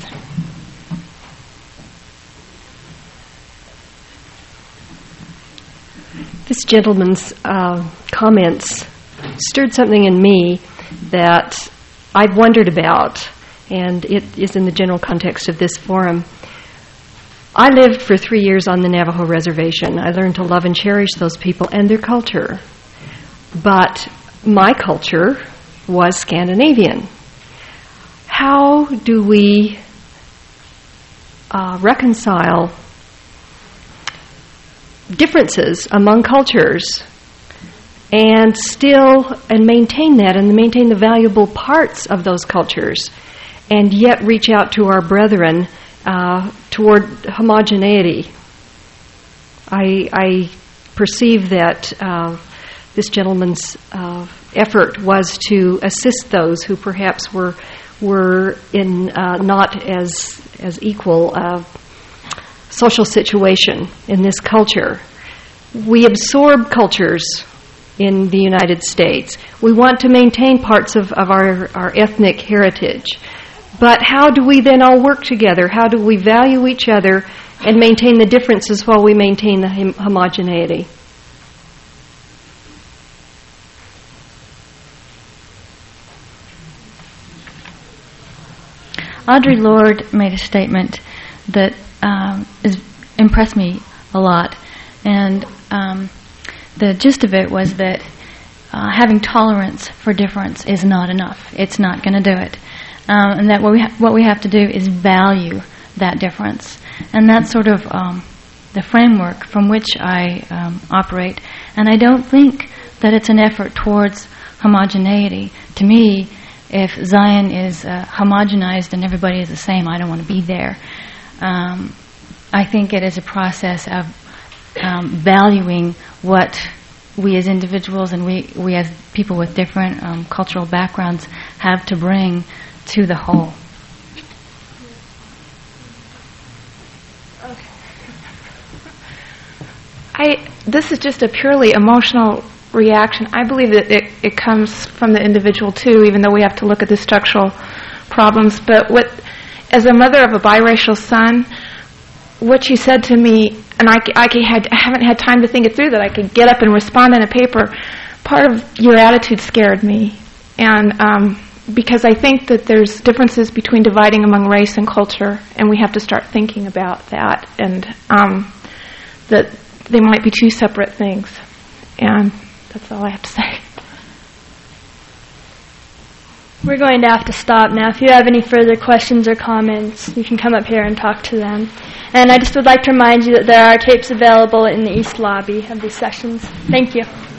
This gentleman's uh, comments stirred something in me that I've wondered about, and it is in the general context of this forum. I lived for three years on the Navajo reservation. I learned to love and cherish those people and their culture. But my culture was Scandinavian. How do we uh, reconcile differences among cultures and still and maintain that and maintain the valuable parts of those cultures, and yet reach out to our brethren uh, toward homogeneity? I, I perceive that uh, this gentleman's uh, effort was to assist those who perhaps were were in uh, not as as equal uh, social situation in this culture. We absorb cultures in the United States. We want to maintain parts of, of our, our ethnic heritage. But how do we then all work together? How do we value each other and maintain the differences while we maintain the hom- homogeneity? Audre Lorde made a statement that um, is, impressed me a lot, and um, the gist of it was that uh, having tolerance for difference is not enough. It's not going to do it, um, and that what we ha- what we have to do is value that difference, and that's sort of um, the framework from which I um, operate. And I don't think that it's an effort towards homogeneity. To me, if Zion is uh, homogenized and everybody is the same, I don't want to be there. Um, I think it is a process of um, valuing what we as individuals and we, we as people with different um, cultural backgrounds have to bring to the whole. Okay. I this is just a purely emotional reaction. I believe that it, it comes from the individual too, even though we have to look at the structural problems. But what, as a mother of a biracial son, what you said to me, and I, I, had, I haven't had time to think it through, that I could get up and respond in a paper, part of your attitude scared me. And um, because I think that there's differences between dividing among race and culture, and we have to start thinking about that, and um, that they might be two separate things. And that's all I have to say. We're going to have to stop now. If you have any further questions or comments, you can come up here and talk to them. And I just would like to remind you that there are tapes available in the East Lobby of these sessions. Thank you.